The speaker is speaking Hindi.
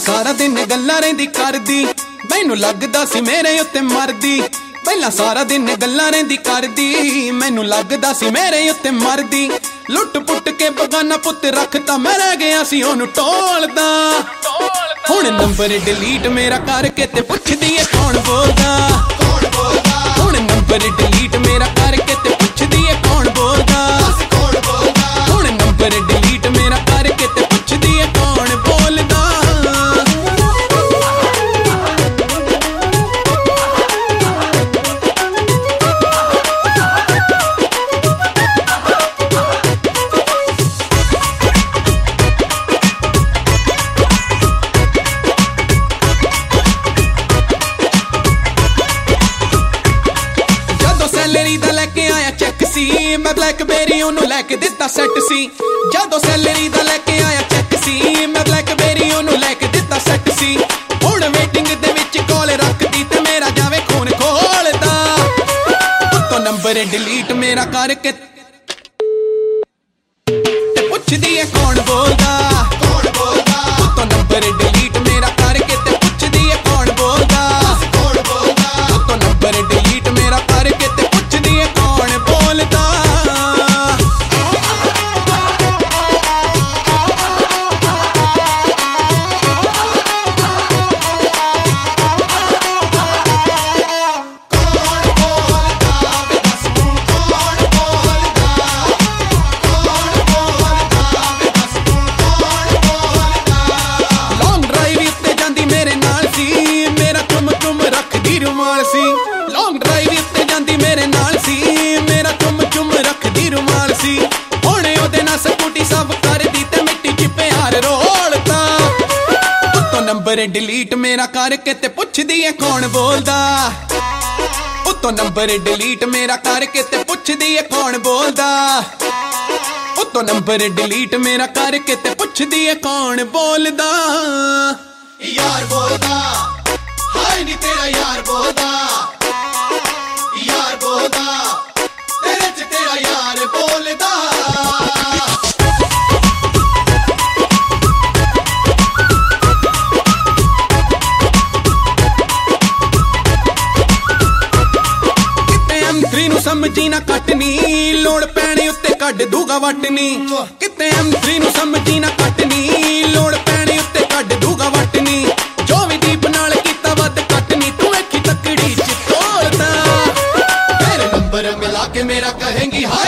सारा दिन गल्लां रहिंदी करदी, मैनू लगदा सी मेरे उत्ते मरदी। पहला सारा दिन गल्लां रहिंदी करदी, मैनू लगदा सी मेरे उत्ते मरदी। लुट पुट के बगाना पुत रखता, मैं रह गया सी ओनू टोलदा। हुण नंबर डिलीट मेरा करके ते पुछदी है कौन बोलदा। हुण नंबर डिलीट मेरा करके ते पुछदी है कौन बोलदा। हुण नंबर डिलीट मेरा करके ते पुछदी है कौन बोलदा। सैलरी दा लैके आया चैक सी, मैं ब्लैकबेरी ओनू लैके दिता सैट सी। जदों सैलरी दा लैके आया चैक सी, मैं ब्लैकबेरी ओनू लैके दिता सैट सी। हुण वेटिंग दे विच कॉल रखदी ते मेरा जावे खून खोलदा। उत्तों नंबर डिलीट मेरा करके ते पुछदी है कौन बोलदा। उत्तों नंबर डिलीट मेरा करके ते पुछदी है कौन बोलदा। उत्तों नंबर डिलीट मेरा करके ते पुछदी है कौन बोलदा। लॉन्ग ड्राइव उत्ते जांदी मेरे नाल सी, मेरा चुम चुम रखदी रुमाल सी। हुणे ओदे नाल स्कूटी सब करदी ते मिट्टी च प्यार रोलदा। उत्तों नंबर डिलीट मेरा करके ते पुछदी है कौन बोलदा। उत्तों नंबर डिलीट मेरा करके ते पुछदी है कौन बोलदा। उत्तों नंबर डिलीट मेरा करके ते पुछदी है कौन बोलदा। यार बोलदा हाय नी तेरा यार बोलदा। यार बोलदा तेरे च तेरा यार बोलदा। किते M3 नू समझी ना कटनी, लोड़ पैणे उत्ते कढ दूगा वटनी। किते M3 नू समझी ना कटनी, लोड़ पैणे उत्ते कढ दूगा वटनी। जो भी दीप नाल कीता वध कटनी, तू वेखी तकड़ी च तोलदा। मेरे नंबर मिला के मेरा कहेंगी हाय